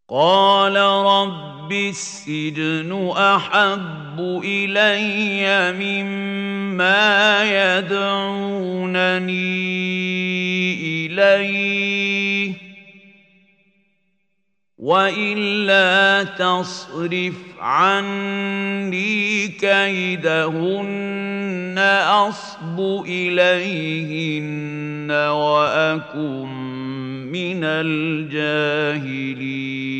قال رب السجن أحب إلي مما يدعونني إليه وإلا تصرف عني كيدهن أصب إليهن وأكن من الجاهلين.